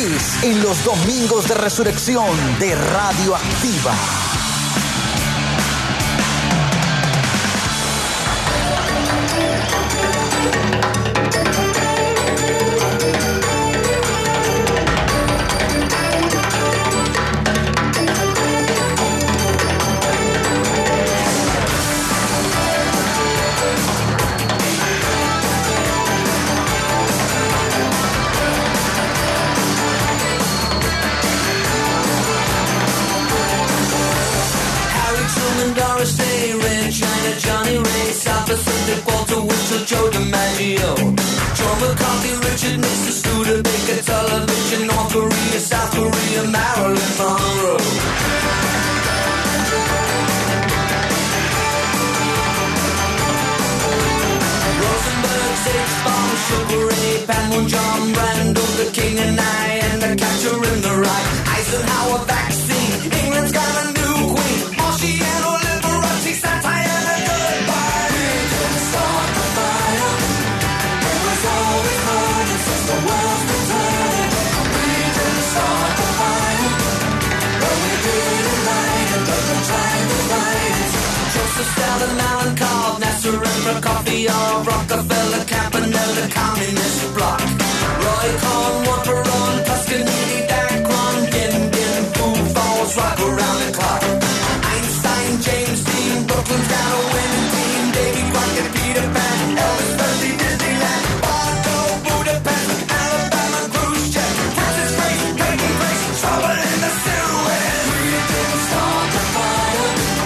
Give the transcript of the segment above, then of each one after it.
Kiss en los domingos de resurrección de Radioactiva. Doris Day, Red China, Johnny Ray, South Pacific, Walter Winchell, Joe DiMaggio, John McCarthy, Richard Nixon, Studebaker, Television, North Korea, South Korea, Marilyn Monroe. Rosenberg, Sage Bomb, Sugar Ray, Panmon, John Brando, the King and I, and the Catcher in the Rye, Eisenhower vaccine, England's got a new queen, Marciano. Stalin, Allen, Cobb, Nasser, and Prokofiev, Rockefeller, Campanella, Communist Bloc, Roy Cohn, Waperon, Tuscanini, Dacron, Din Din, Foo Falls, rock around the clock. Einstein, James Dean, Brooklyn's got a winning team, Davy Crockett, Peter Pan, Elvis Presley, Disneyland, Bardo, Budapest, Alabama, Khrushchev, Francis Grace, Peyton Grace, trouble in the Suez. We didn't start the fire.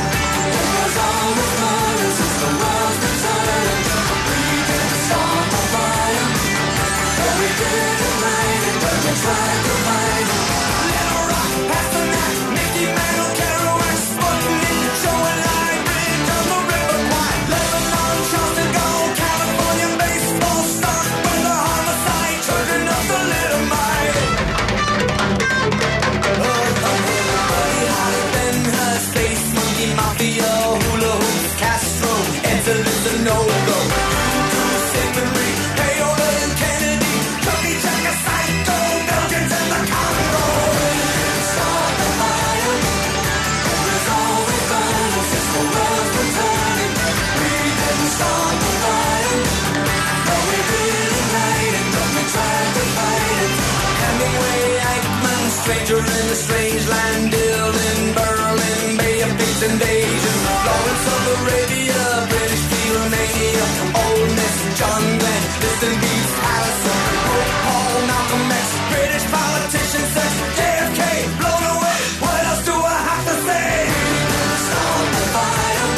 Stranger in a strange land, Dylan, Berlin, Bay of Pigs invasion, Lawrence of Arabia, British Beatlemania, Old Miss, John Glenn, Distant Beats, Allison, Pope Paul, Malcolm X, British politician sex, JFK, blown away, what else do I have to say? We didn't start the fire,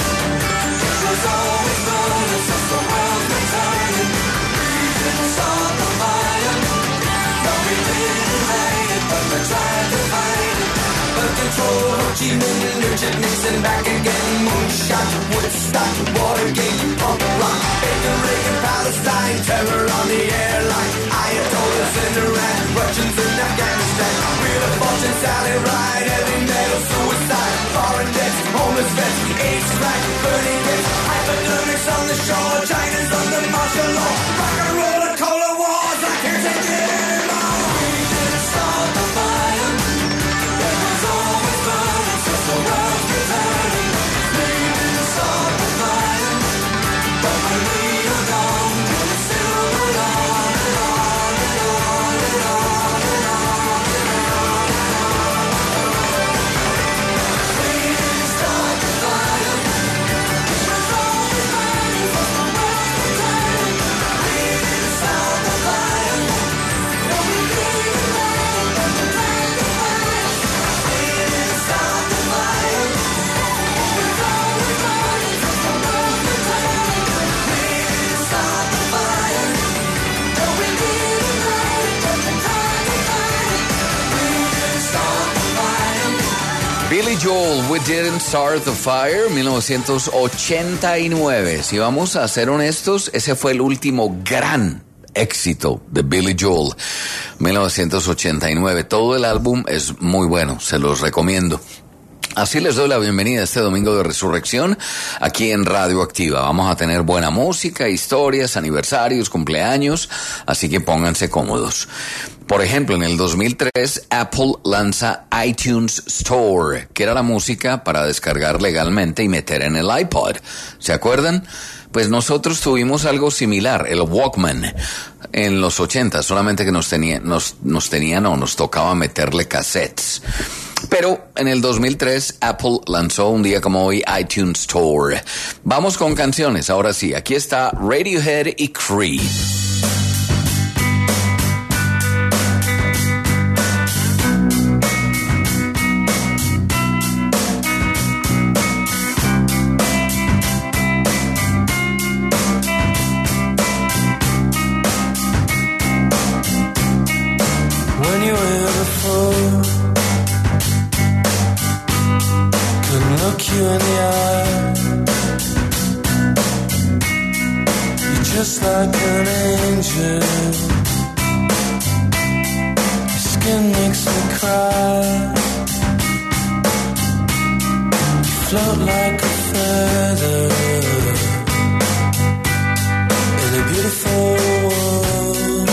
it was always burning since the world's been turning. We didn't start the fire, no we didn't hate it, but we tried to fight it. Birth control, Ho Chi Minh, Richard Nixon, back again, moonshot, Woodstock, Watergate, punk rock, Baker, Reagan, Palestine, terror on the airline, Ayatollahs in Iran, Russians in Afghanistan, Wheel of Fortune, Sally Ride, heavy metal, suicide, foreign debts, homeless vets, AIDS, crack, burning hits, hypodermics on the shore, China's under martial law, rock and roll and cola wars, I can't take it anymore. We didn't start the fire, it was always burning since the world's been turning. We didn't start the fire, but when we are gone, it still goes on and on and on and on and on and on. We didn't start the fire, it was always burning since the world's been turning. We didn't start the fire, no we didn't let it, but we tried to fight it. We didn't start the fire, it was always burning since the world's been turning. We didn't start the fire, no we didn't let it, but we tried to fight it. We didn't start the fire. Billy Joel, We Didn't Start the Fire, 1989. Si vamos a ser honestos, ese fue el último gran éxito de Billy Joel, 1989. Todo el álbum es muy bueno, se los recomiendo. Así les doy la bienvenida a este domingo de resurrección aquí en Radioactiva. Vamos a tener buena música, historias, aniversarios, cumpleaños, así que pónganse cómodos. Por ejemplo, en el 2003, Apple lanza iTunes Store, que era la música para descargar legalmente y meter en el iPod. ¿Se acuerdan? Pues nosotros tuvimos algo similar, el Walkman, en los 80, solamente que nos tocaba meterle cassettes. Pero en el 2003, Apple lanzó un día como hoy iTunes Store. Vamos con canciones, ahora sí. Aquí está Radiohead y Creed. You in the eye, you're just like an angel. Your skin makes me cry. You float like a feather in a beautiful world.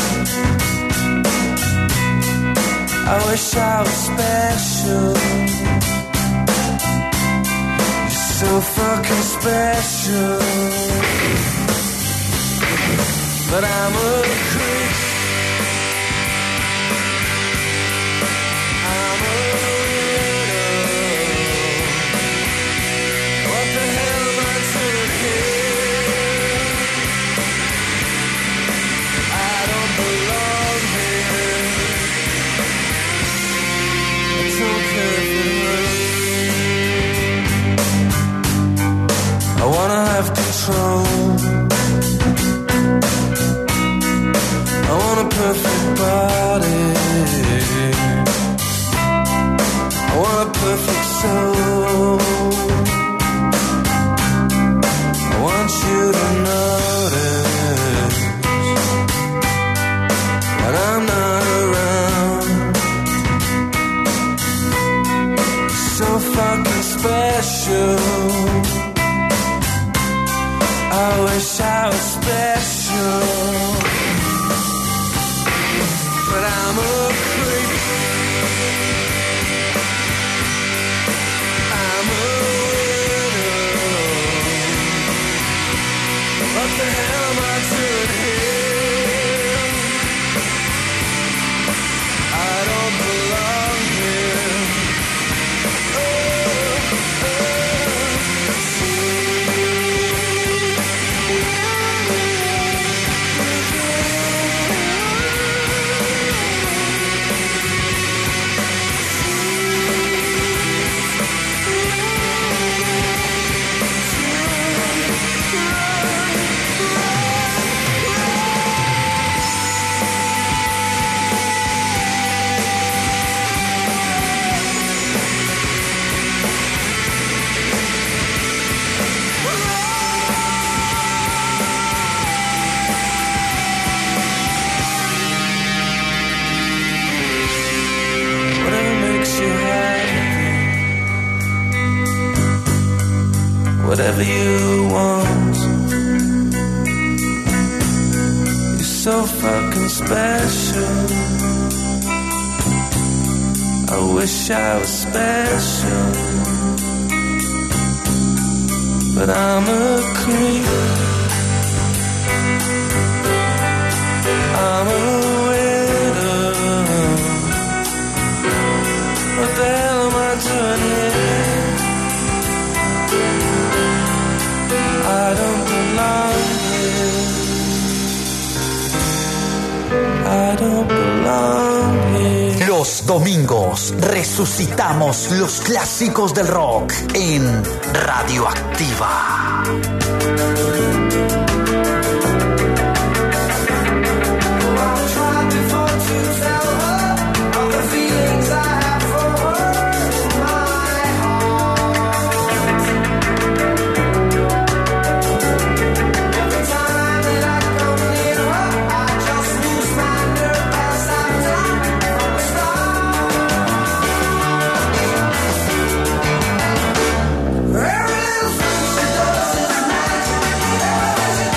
I wish I was special, so fucking special, but I'm a creep. I'm a widow. What the hell am I doing here? I don't belong here. I don't care if it hurts. I wanna have control. I want a perfect body. I want a perfect soul. I want you to notice when I'm not around. You're so fucking special. I wish I was special, but I'm a creep. I'm a widow. What the hell am I doing here? I don't belong here. Whatever you want, you're so fucking special. I wish I was special, but I'm a creep. I'm a widow. What the hell am I doing here? I don't belong here. I don't belong here. Los domingos resucitamos los clásicos del rock en Radioactiva. Every little thing she does is magic.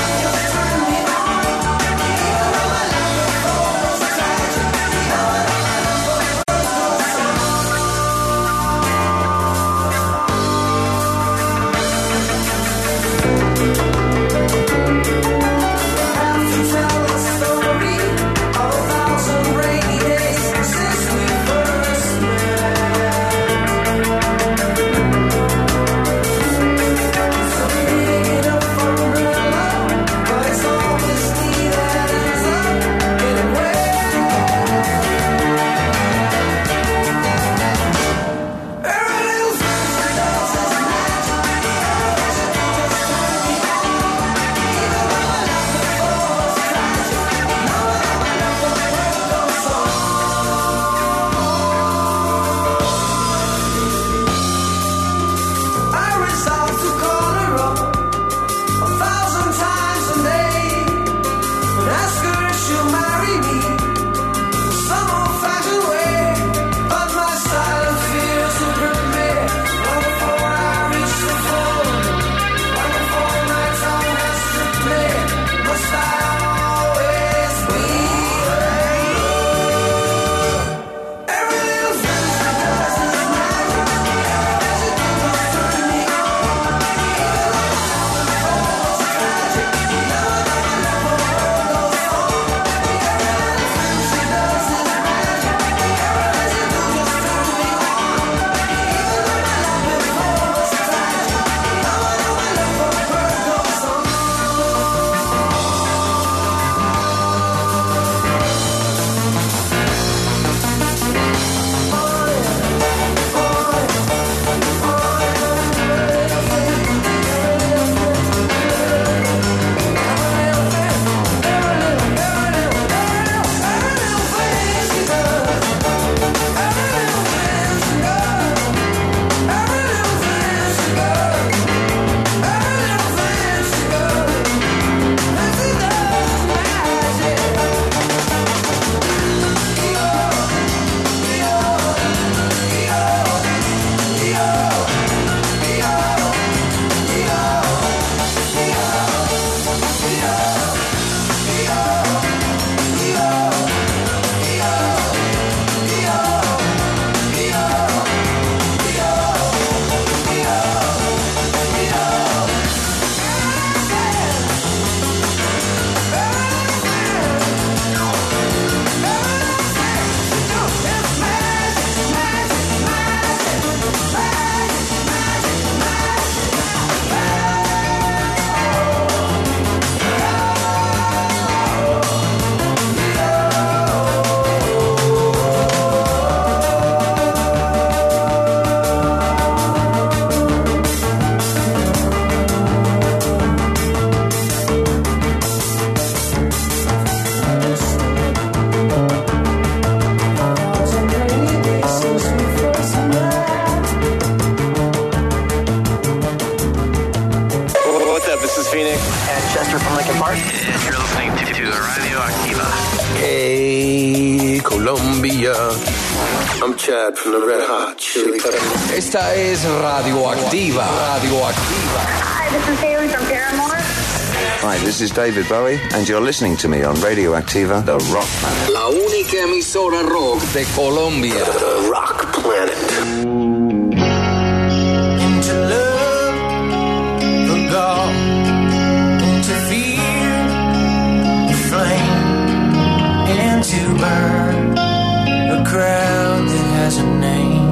Spencer from Lincoln Park. And you're listening to Radio Activa. Hey, Colombia. I'm Chad from the Red Hot Chili Peppers. Esta es Radioactiva. Radioactiva. Hi, this is Haley from Paramore. Hi, this is David Bowie, and you're listening to me on Radio Activa, The Rock Planet. La única emisora rock de Colombia. The Rock Planet. Into love, the God, into fear, the flame, and to burn a crowd that has a name.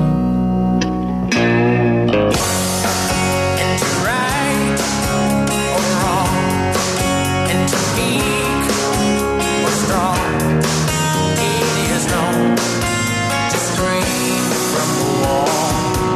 And to right or wrong, and to weak or strong, it is known to scream from the wall.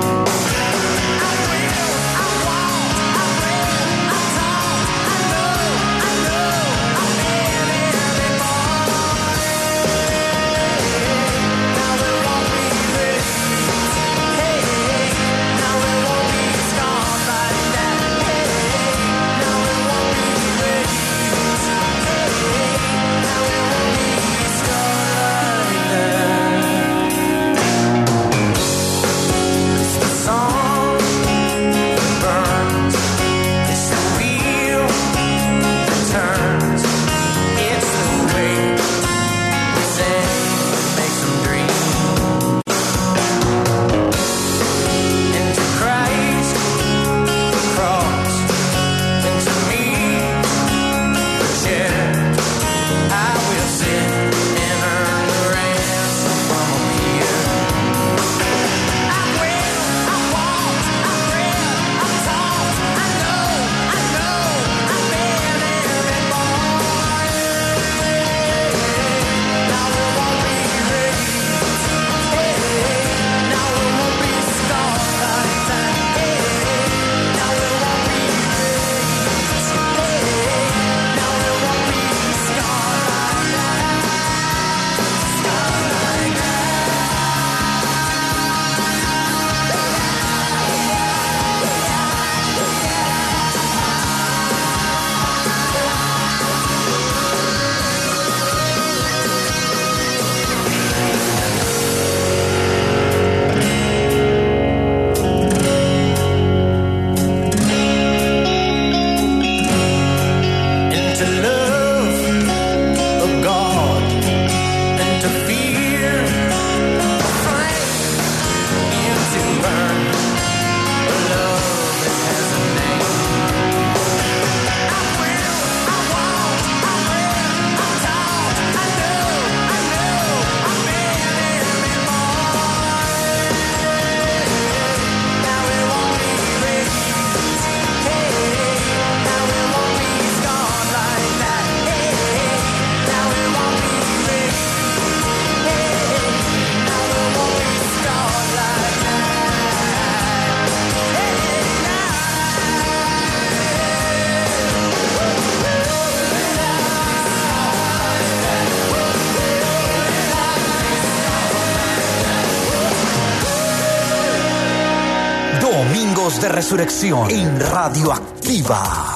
Domingos de Resurrección en Radioactiva.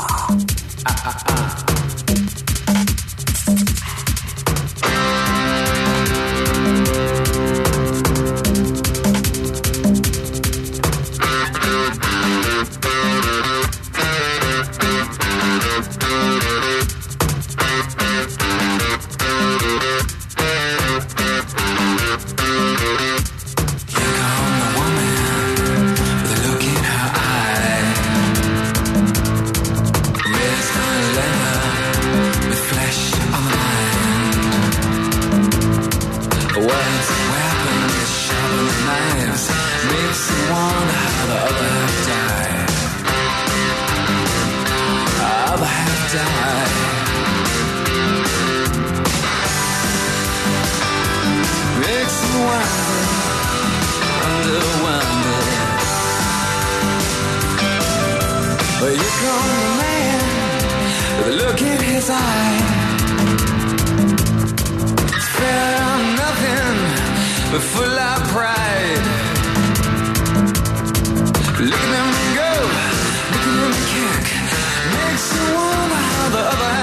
Look at them go, look at them kick. Makes you wonder how the other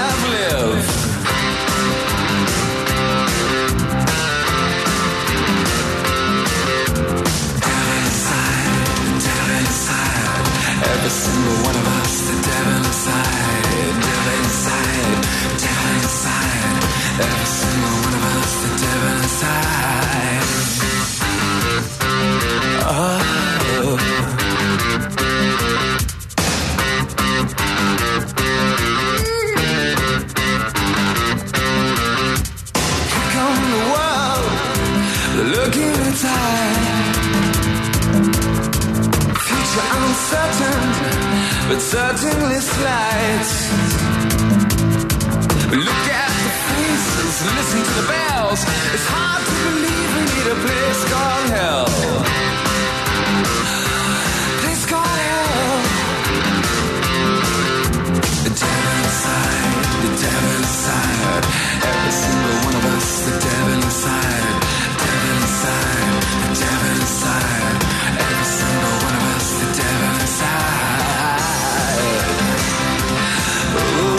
uncertain, but certainly slight. Look at the faces, listen to the bells. It's hard to believe we need a place called hell. Place called hell. The devil inside, the devil inside. Every single one of us, the devil inside. Devil inside, the devil inside. Every single one of us, the devil inside. Ooh.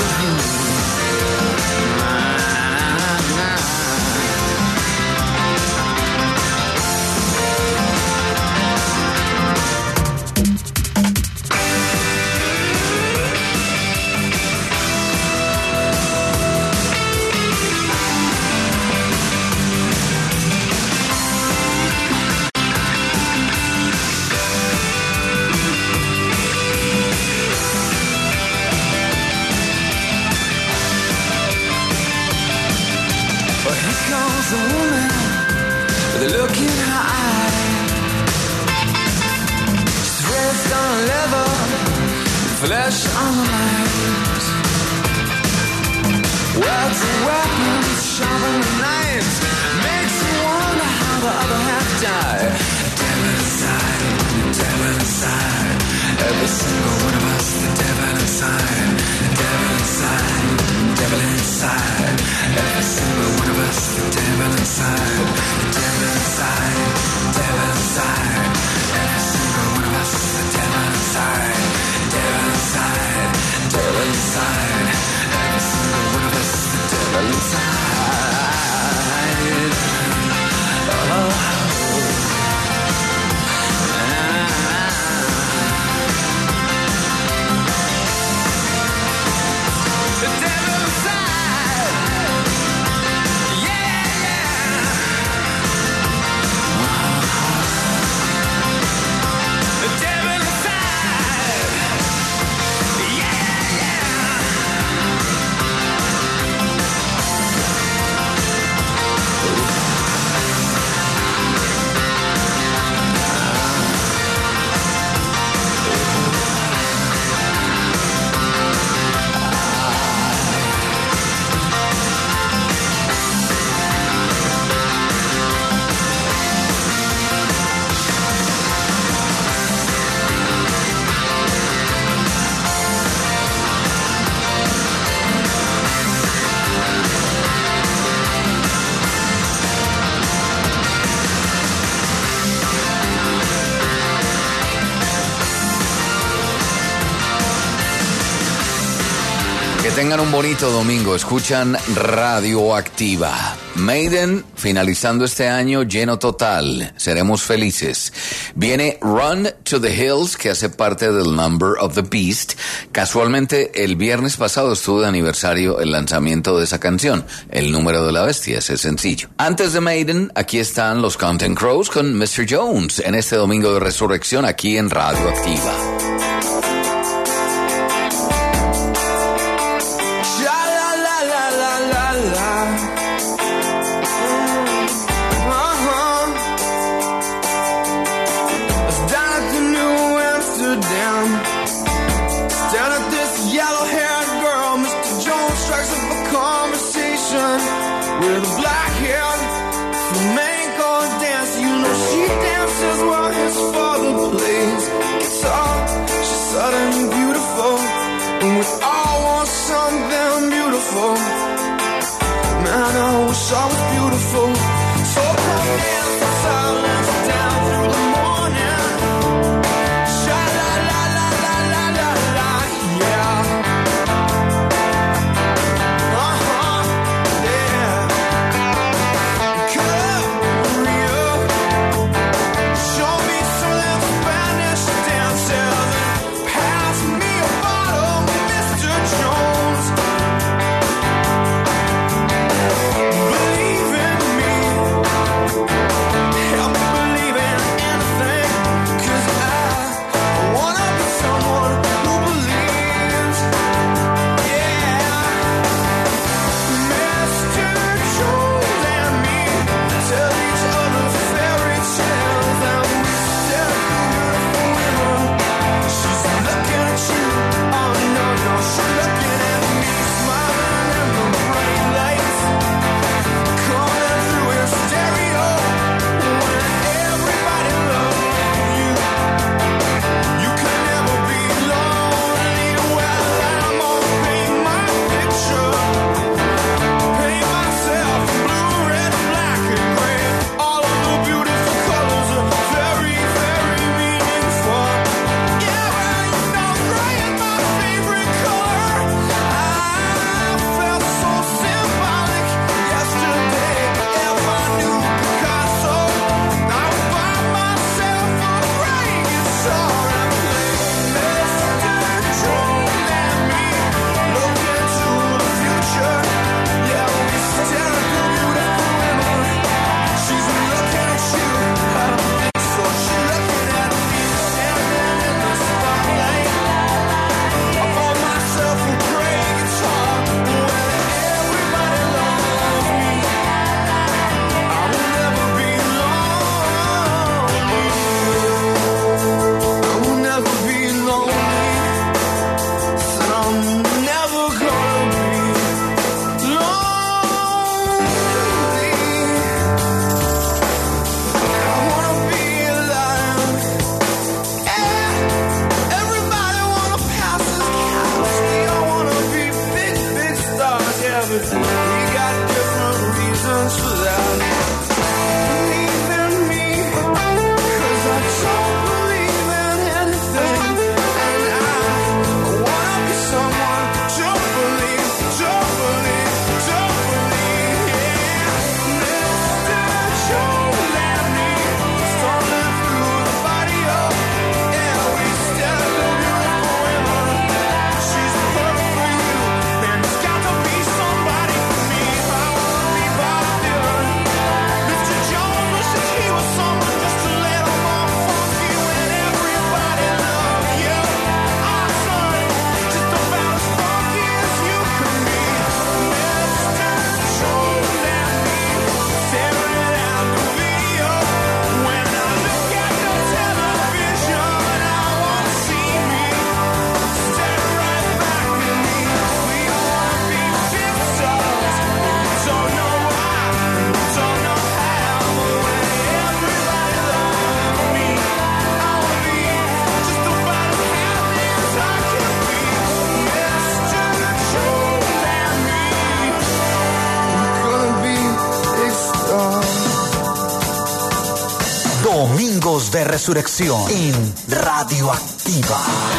A woman with a look in her eye. She's dressed on leather, flesh on the lines. Words and weapons, sharpening knives, makes you wonder how the other half died. Devil inside, the devil inside. Every single one of us, the devil inside. The devil inside, the devil inside. Every single one of us, the devil inside. The devil inside, the devil inside. Every single one of us, the devil inside. The devil inside, the devil inside. Every single one of us, the devil inside. Oh. Tengan un bonito domingo, escuchan Radioactiva. Maiden, finalizando este año lleno total, seremos felices. Viene Run to the Hills, que hace parte del Number of the Beast. Casualmente, el viernes pasado estuvo de aniversario el lanzamiento de esa canción, El número de la bestia, ese es sencillo. Antes de Maiden, aquí están los Counting Crows con Mr. Jones, en este domingo de resurrección aquí en Radioactiva. With a black hair, flamenco dance, you know she dances while his father plays guitar. She's sudden beautiful, and we all want something beautiful. Man, I wish I was beautiful. So come dance in silence down through the morning. Sha la la la la la la la, yeah. Believe Domingos de Resurrección en Radioactiva.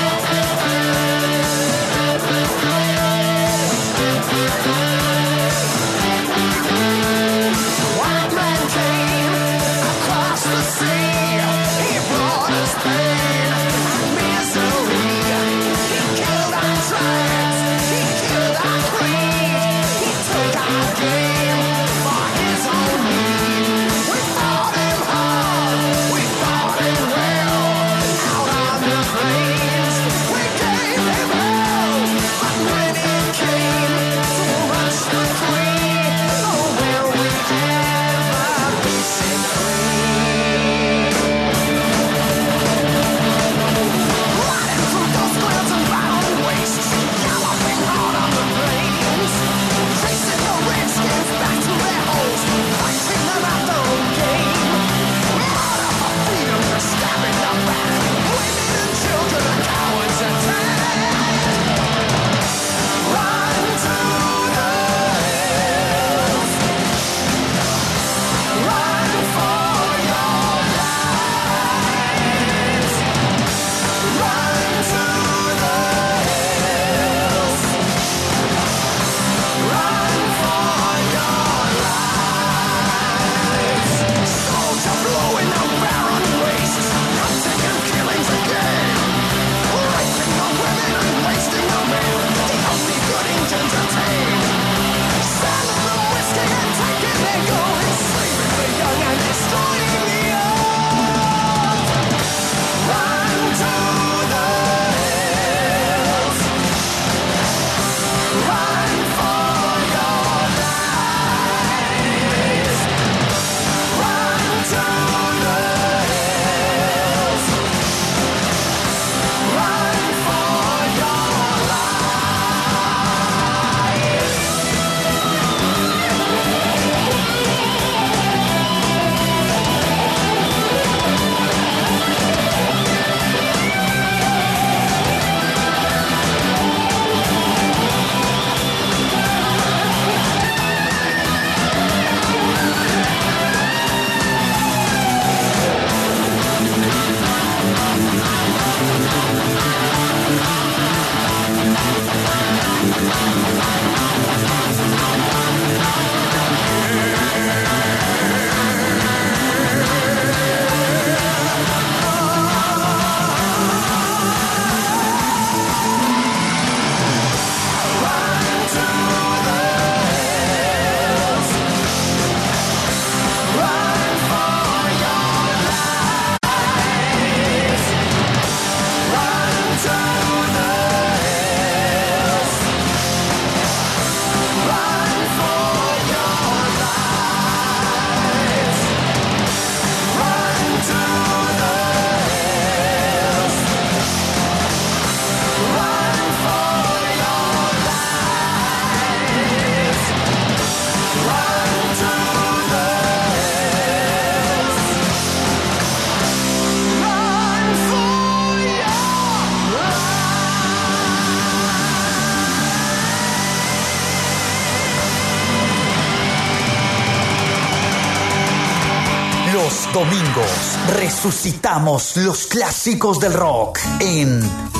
Domingos resucitamos los clásicos del rock en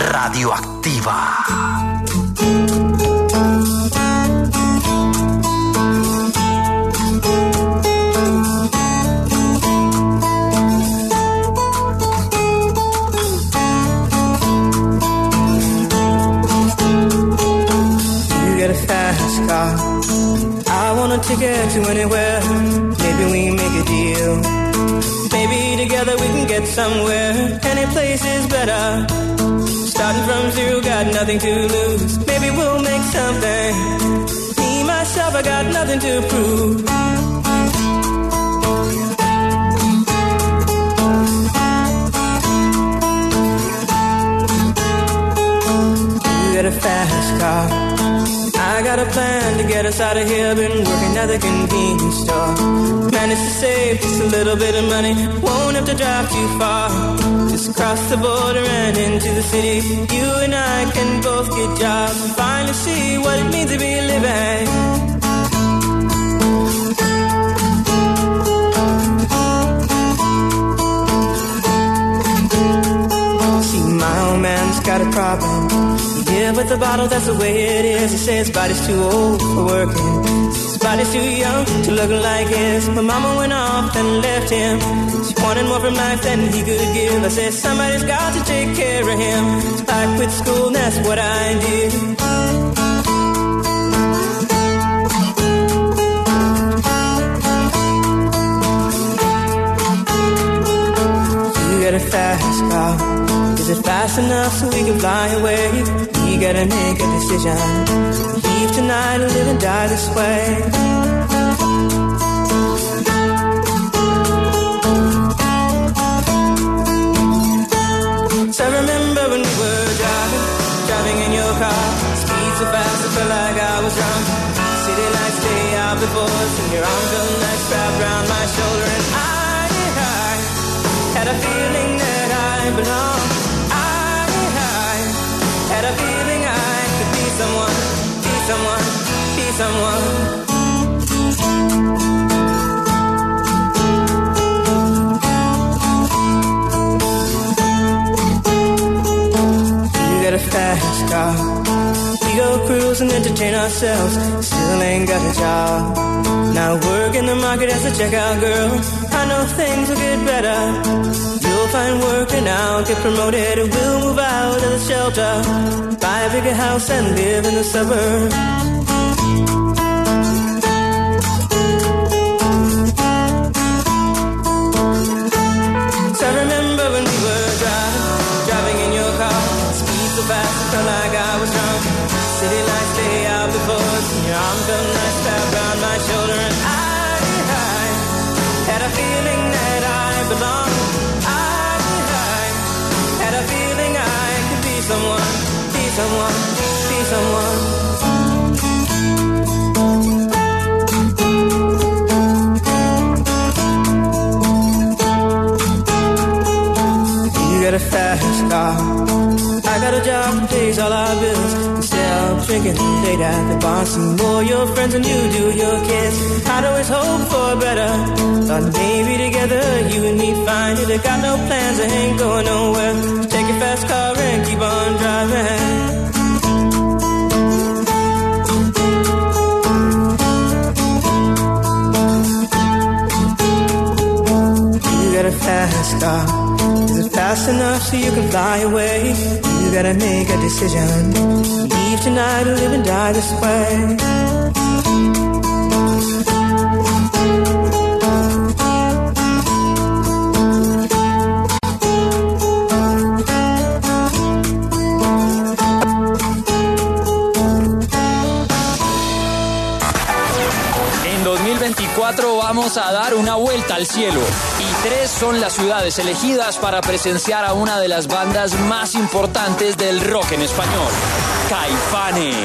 Radioactiva. You get a fast car, I want a ticket to anywhere. Maybe we make a deal. Maybe together we can get somewhere. Any place is better. Starting from zero, got nothing to lose. Maybe we'll make something. Me, myself, I got nothing to prove. You get a fast car, I got a plan to get us out of here. Been working at the convenience store. Managed to save just a little bit of money. Won't have to drive too far. Just cross the border and into the city. You and I can both get jobs and finally see what it means to be living. got a problem. Yeah, but the bottle, that's the way it is. He says his body's too old for working. His body's too young to look like his. My mama went off and left him. She wanted more from life than he could give. I said, somebody's got to take care of him. So I quit school and that's what I did. You got a fast car. Is it fast enough so we can fly away? We gotta make a decision. Leave tonight or live and die this way. So I remember when we were driving in your car. Speed so fast I felt like I was drunk. City lights stay out before us, and your arm felt nice wrapped around my shoulder. And I had a feeling that I belonged. Had a feeling I could be someone, be someone, be someone. You got a fast car. We go cruise and entertain ourselves. Still ain't got a job. Now work in the market as a checkout girl. I know things will get better. You'll find work and I'll get promoted. We'll move out of the shelter, buy a bigger house and live in the suburbs. So I remember when we were driving in your car. Speed so fast I felt like I was drunk. City lights lay out before us, and your arm felt nice wrapped around my shoulder. And I had a feeling that I belonged. Had a feeling I could be someone, be someone, be someone. You got a fast car. I got a job that pays all our bills. Instead of drinking late at the bar, see more your friends than you do your kids. I'd always hope for better. Thought maybe together you and me find it. I got no plans, I ain't going nowhere. So take your fast car and keep on driving. You got a fast car. Is it fast enough so you can fly away? You gotta make a decision. Leave tonight or live and die this way. En 2024 vamos a dar una vuelta al cielo. Y 3 son las ciudades elegidas para presenciar a una de las bandas más importantes del rock en español, Caifanes.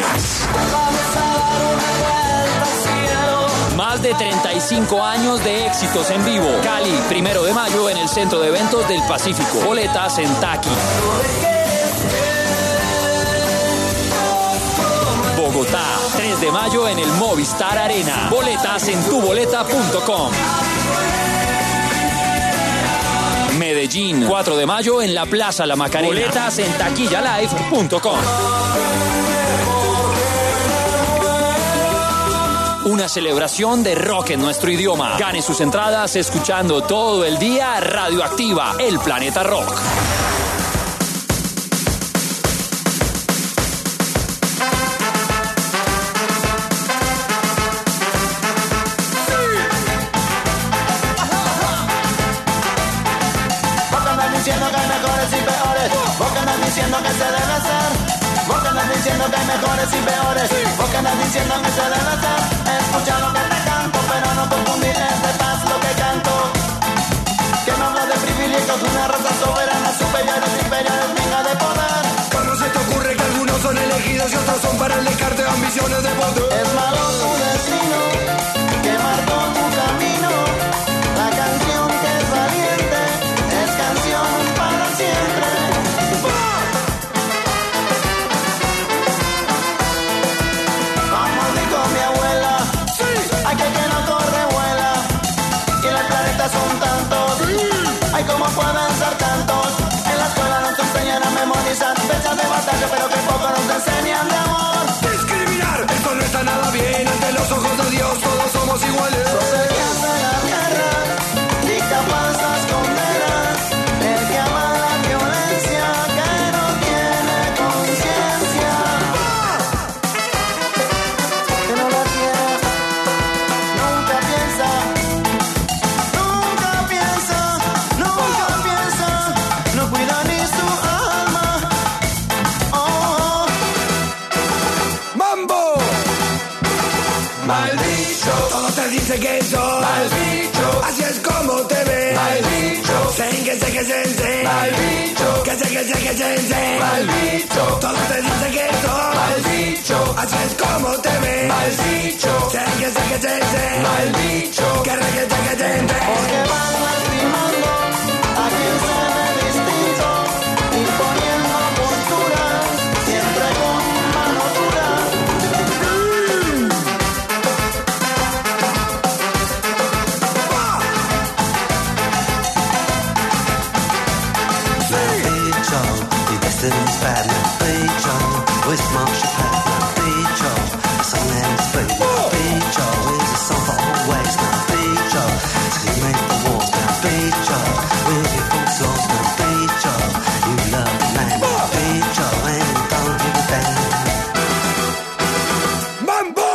Más de 35 años de éxitos en vivo. Cali, 1 de mayo en el Centro de Eventos del Pacífico. Boletas en Taqui. Bogotá, 3 de mayo en el Movistar Arena. Boletas en tuboleta.com. Medellín, 4 de mayo en la Plaza La Macarena. Boletas en taquillalive.com. Una celebración de rock en nuestro idioma. Gane sus entradas escuchando todo el día Radioactiva, el planeta rock. Diciendo que se debe hacer. Vos que andas diciendo que hay mejores y peores. Vos que andas diciendo que se debe hacer. Escucha lo que te canto, pero no confundir, es de paz lo que canto. Que no habla de privilegios, una raza soberana, superiores, inferiores, venga de poder. ¿Cómo se te ocurre que algunos son elegidos y otros son para el descarte de ambiciones de poder? Es malo tu destino, que marcó tu camino. La canción que es valiente, es canción para siempre. Son tantos, ay, cómo pueden ser tantos. En la escuela nos enseñan a memorizar fechas de señal de amor. Discriminar, esto no está nada bien. Ante los ojos de Dios todos somos iguales. Sos el que hace la guerra, dicta falsas condenas. El que ama la violencia, que no tiene conciencia. Que no la tiene, nunca piensa. Nunca piensa, nunca piensa. No cuida ni su alma. Oh. ¡Mambo! Mal bicho, todos te dicen que sos mal bicho, así es como te ves. Mal bicho, sen que sé que sen. Mal bicho, que sé que sé que sen. Mal bicho, todos te dicen que sos mal bicho, así es como te ves. Mal bicho, sen que sé que sen. Mal bicho, que re que sé que sen. Porque van lastimando a quien se ve distinto, imponiendo postura, siempre con mano dura. Destiny's bad, now Beach with Marshall Pat, now Beach a song and it's free, now Beach is a song for always, now Beach so you make the walls, now Beach with your full songs, now Beach you love the man, now Beach and don't give a damn. ¡Mambo!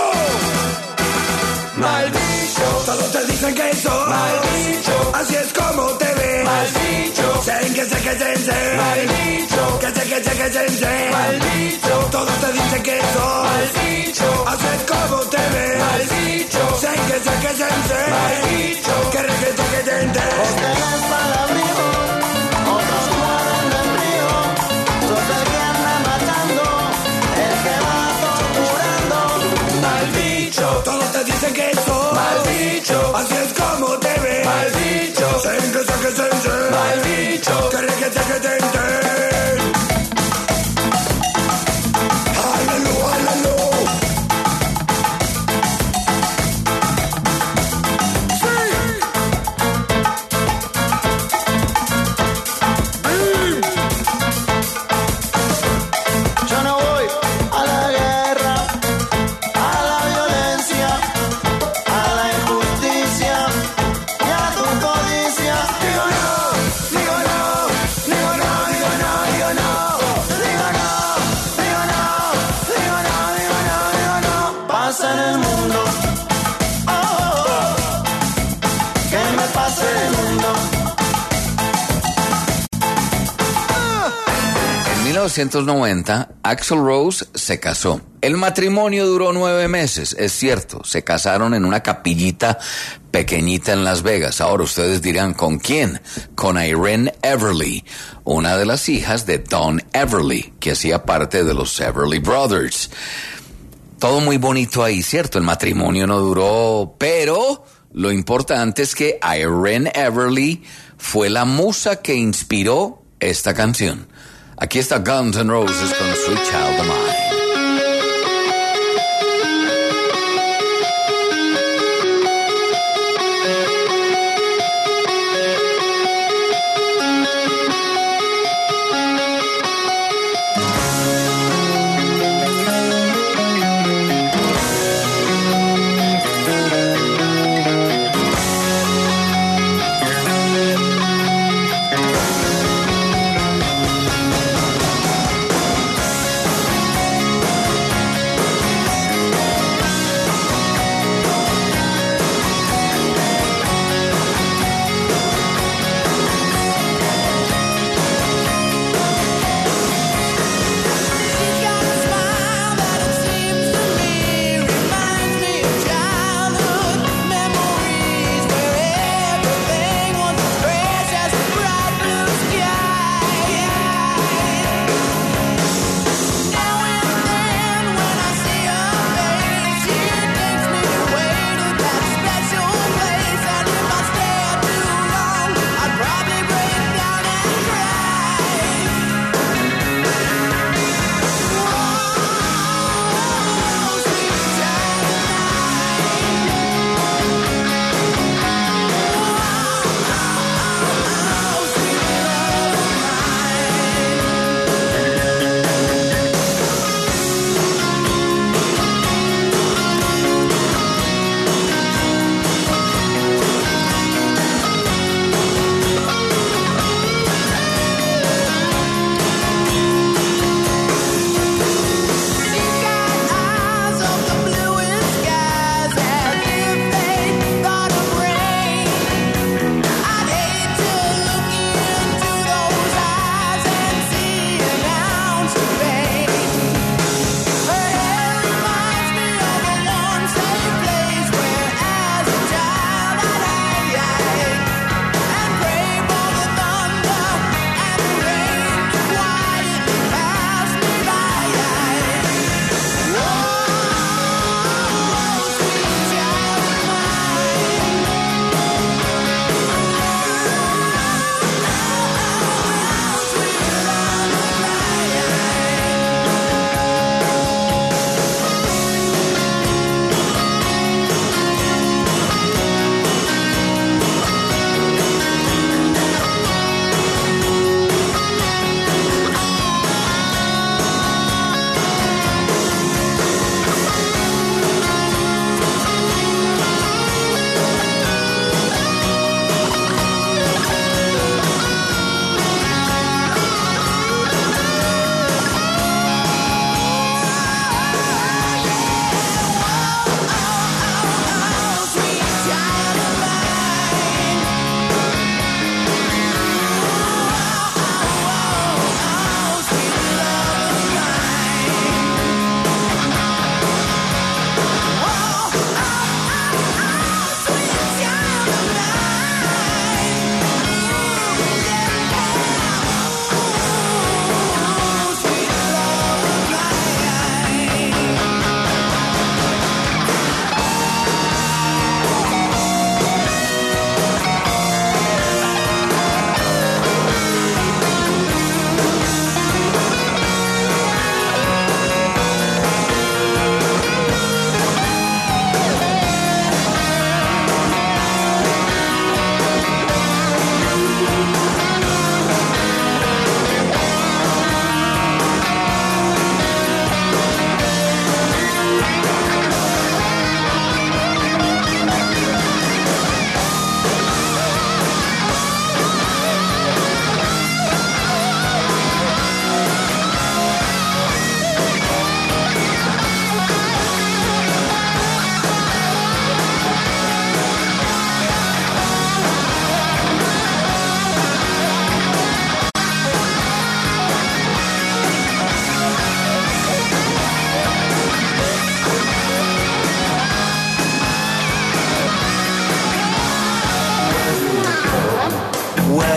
Mal bicho, todos te dicen que sos mal bicho, así es como te ves. Mal bicho, sen que sé que sen. Mal bicho, que sé que sé que sen. Mal bicho, todos te dicen que sos mal bicho, así es como te ves. Mal bicho, sen que sé que sen. Mal bicho, que re que sé que sen. Porque es palabrío, otros mueren del río. Sos el que anda matando, el que va torturando. Mal bicho, todos te dicen que sos mal bicho, así es como te ves. Mal bicho, sen que sé que sen. Mal bicho, que re que sé que sen. Yo no voy a la guerra, a la violencia, a la injusticia y a tu codicia. Digo no, digo no, digo no, digo no, digo no, digo no, digo no, digo no, digo no, digo no. Pasa en el mundo, oh, oh, oh. Que me pase en el mundo. En 1990, Axl Rose se casó. El matrimonio duró 9 meses, es cierto. Se casaron en una capillita pequeñita en Las Vegas. Ahora ustedes dirán, ¿con quién? Con Irene Everly, una de las hijas de Don Everly, que hacía parte de los Everly Brothers. Todo muy bonito ahí, ¿cierto? El matrimonio no duró, pero lo importante es que Irene Everly fue la musa que inspiró esta canción. Aquí está Guns N' Roses con Sweet Child of Mine.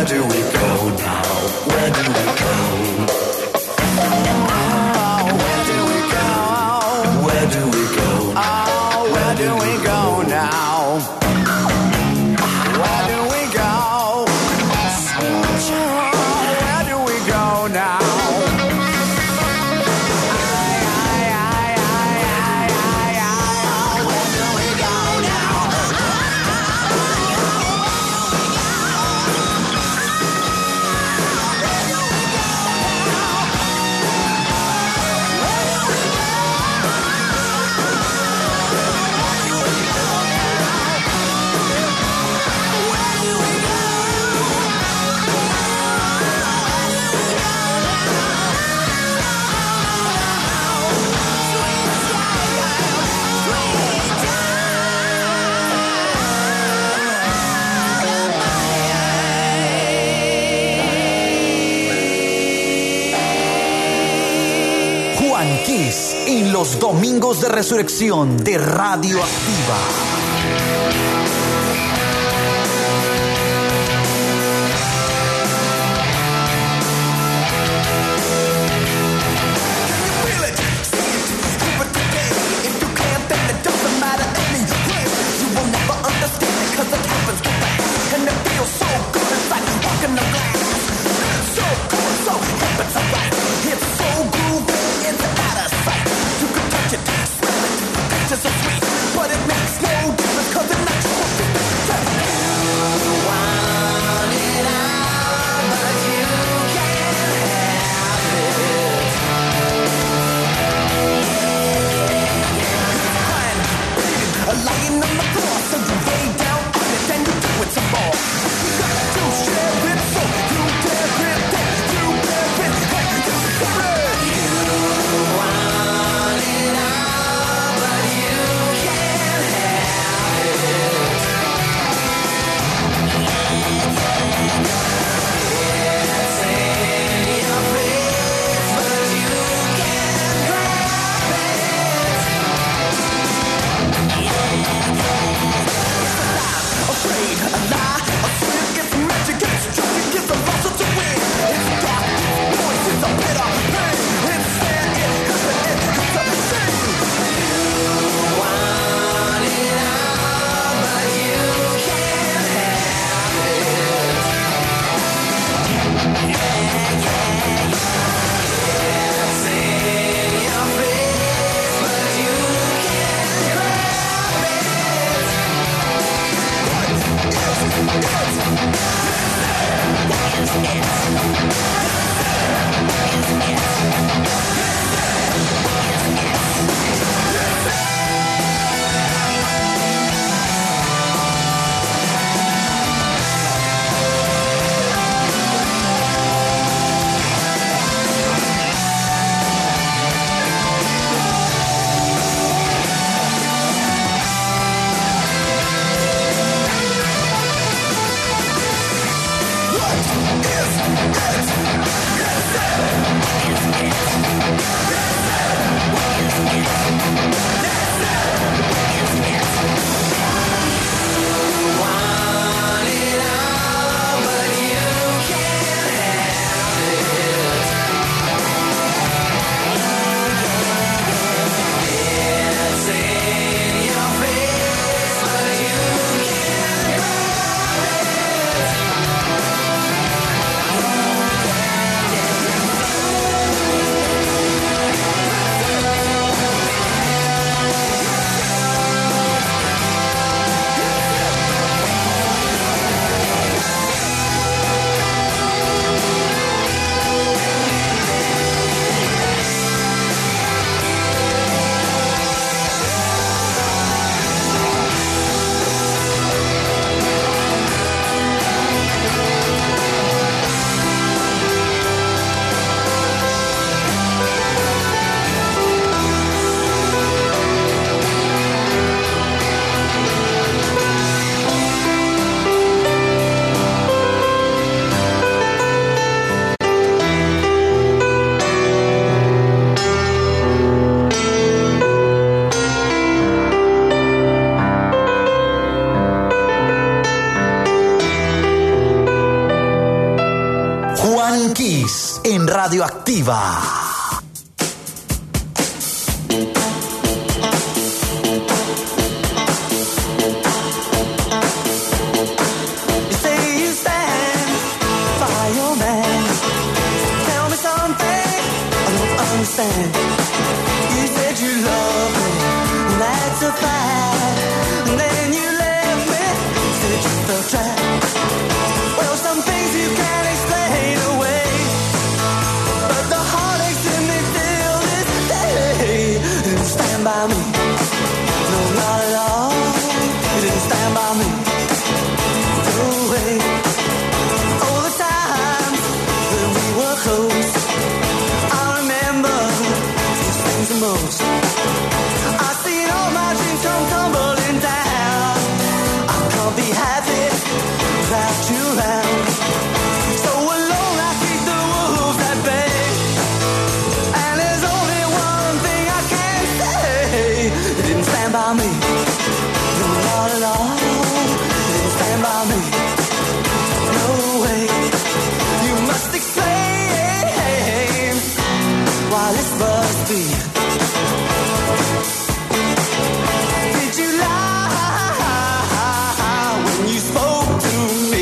do we go now? Where do we go? Where do we go? Where do we go? Oh, where do we go now? Where do we go? Where do we go now? Juan Kiss en los domingos de resurrección de Radio Activa. But it makes no Juan Kiss en Radioactiva. You said you love me, that's a fact. And then you left me, said you felt trapped. Well, some things you can't explain away, but the heartaches in me till this day. You didn't stand by me, no, not at all. You didn't stand by me, no way. All the times when we were close, the most. I've seen all my dreams come tumbling down. I can't be happy without you around. So alone I keep the wolves at bay. And there's only one thing I can say. You didn't stand by me, no, not at all. You didn't stand by me, no way. You must explain why this must be. Did you lie when you spoke to me?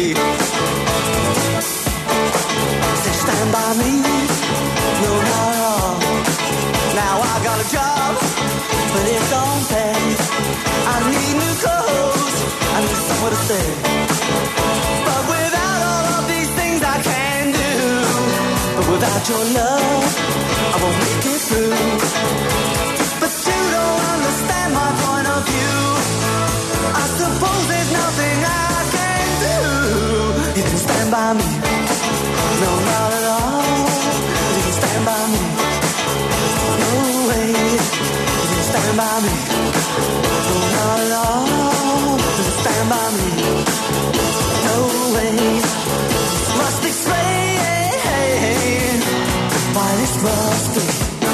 Said stand by me, no, not at all. Now I got a job, but it don't pay. I need new clothes, I need somewhere to stay. But without all of these things I can do, but without your love I won't make it through. But you don't understand my point of view. I suppose there's nothing I can do. You didn't stand by me, no, not at all. You didn't stand by me, no way. You didn't stand by me, no, not at all. You didn't stand by me, no way. You must explain why this must be.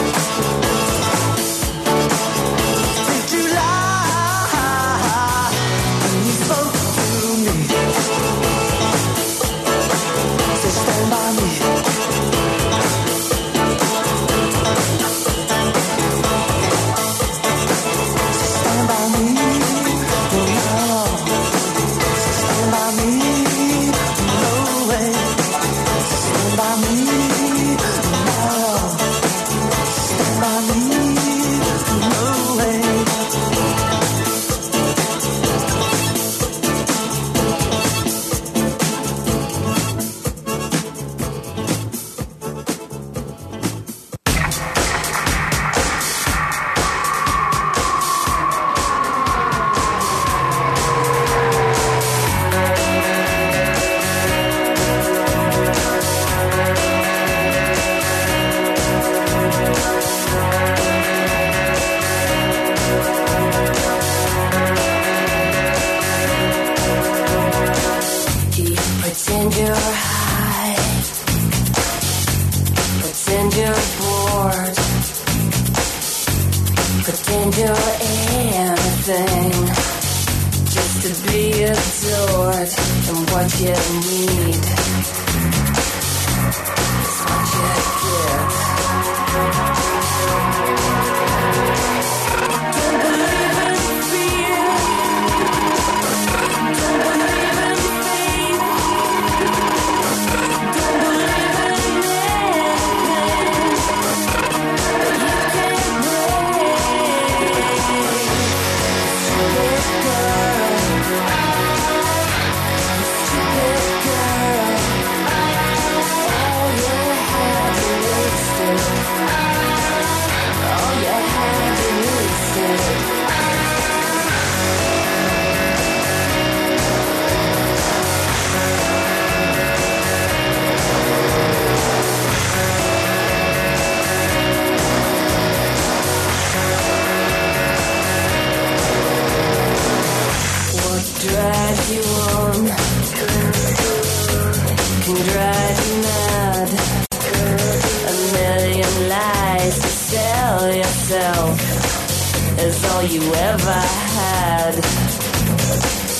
Is all you ever had.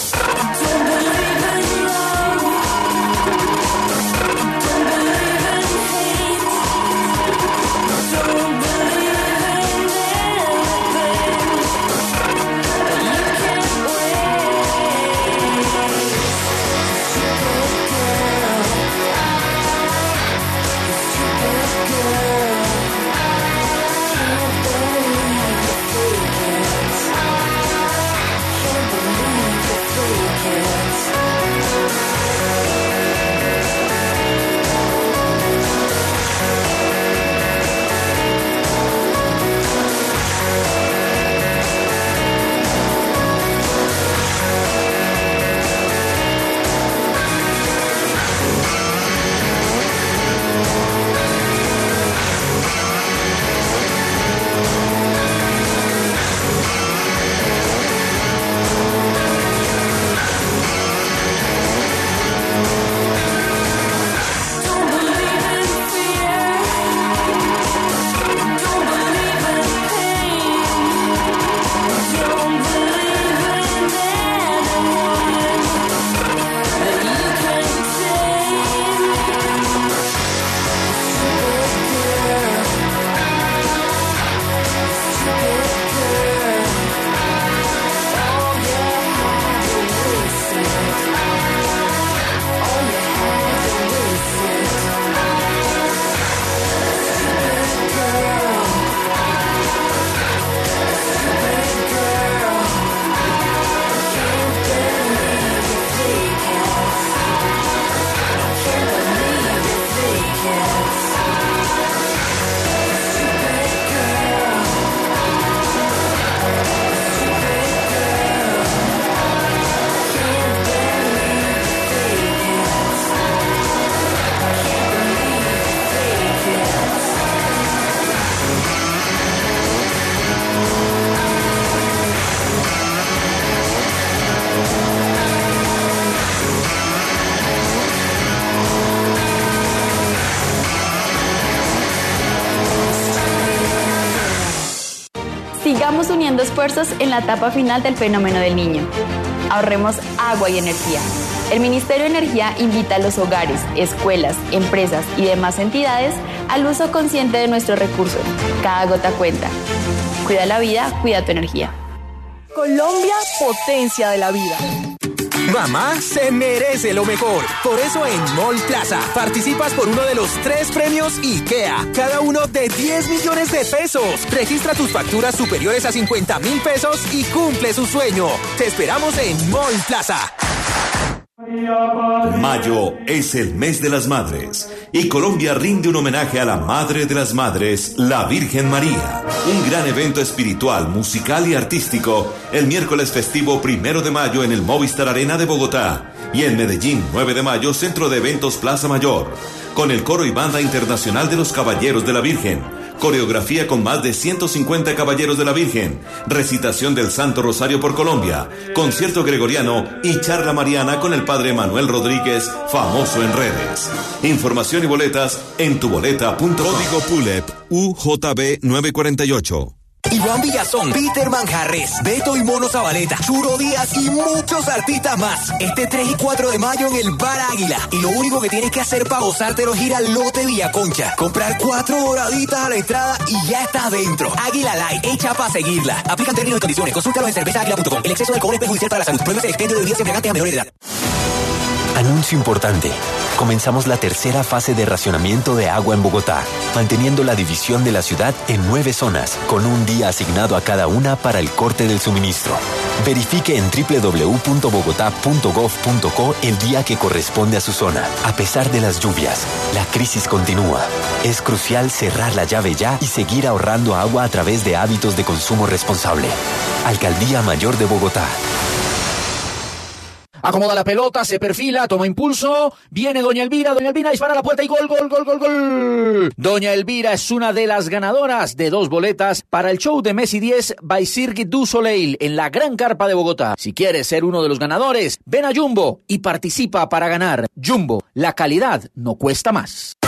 Don't believe in love. Don't believe in Sigamos uniendo esfuerzos en la etapa final del fenómeno del Niño. Ahorremos agua y energía. El Ministerio de Energía invita a los hogares, escuelas, empresas y demás entidades al uso consciente de nuestros recursos. Cada gota cuenta. Cuida la vida, cuida tu energía. Colombia, potencia de la vida. Mamá se merece lo mejor. Por eso en Mall Plaza participas por uno de los 3 premios IKEA, cada uno de 10 millones de pesos. Registra tus facturas superiores a 50,000 pesos y cumple su sueño. Te esperamos en Mall Plaza. Mayo es el mes de las madres y Colombia rinde un homenaje a la Madre de las Madres, la Virgen María. Un gran evento espiritual, musical y artístico el miércoles festivo 1 de mayo en el Movistar Arena de Bogotá y en Medellín 9 de mayo Centro de Eventos Plaza Mayor con el coro y banda internacional de los Caballeros de la Virgen. Coreografía con más de 150 Caballeros de la Virgen, recitación del Santo Rosario por Colombia, concierto gregoriano y charla mariana con el Padre Manuel Rodríguez, famoso en redes. Información y boletas en tuboleta.com. Código PULEP UJB 948. Iván Villazón, Peter Manjarres, Beto y Mono Zabaleta, Churo Díaz y muchos artistas más. Este 3 y 4 de mayo en el Bar Águila. Y lo único que tienes que hacer para gozártelo es ir al lote Villaconcha. Comprar 4 doraditas a la entrada y ya estás dentro. Águila Light, hecha para seguirla. Aplican términos y condiciones. Consúltalo en cervezaáguila.com. El exceso de alcohol es perjudicial para la salud. Prohíbes el expendio de bebidas embriagantes a menores de edad. Anuncio importante. Comenzamos la tercera fase de racionamiento de agua en Bogotá, manteniendo la división de la ciudad en 9 zonas, con un día asignado a cada una para el corte del suministro. Verifique en www.bogotá.gov.co el día que corresponde a su zona. A pesar de las lluvias, la crisis continúa. Es crucial cerrar la llave ya y seguir ahorrando agua a través de hábitos de consumo responsable. Alcaldía Mayor de Bogotá. Acomoda la pelota, se perfila, toma impulso, viene Doña Elvira dispara a la puerta y gol. Doña Elvira es una de las ganadoras de 2 boletas para el show de Messi 10 by Cirque du Soleil en la Gran Carpa de Bogotá. Si quieres ser uno de los ganadores, ven a Jumbo y participa para ganar. Jumbo, la calidad no cuesta más.